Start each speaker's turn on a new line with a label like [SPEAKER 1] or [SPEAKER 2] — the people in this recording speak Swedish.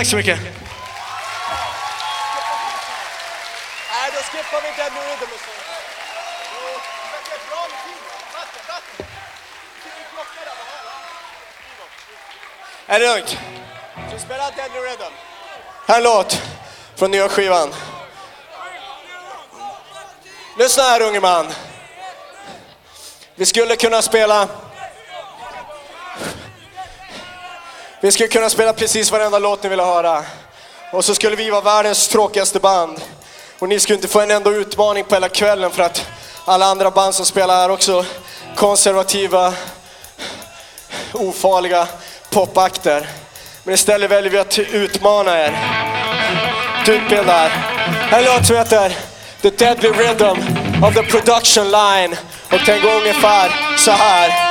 [SPEAKER 1] så mycket.
[SPEAKER 2] Nej, då skippar vi Deadly Rhythm istället. Det är bra med tid. Fatta. Är det lugnt? Så spela Deadly Rhythm. Här är en låt från nya skivan. Lyssna här, unge man. Vi skulle kunna spela precis varenda låt ni vill höra. Och så skulle vi vara världens tråkigaste band. Och ni skulle inte få en enda utmaning på hela kvällen, för att alla andra band som spelar är också konservativa, ofarliga popakter. Men istället väljer vi att utmana er. Utbilda er. Här är en låt som heter The Deadly Rhythm of the Production Line. Och den går ungefär så här.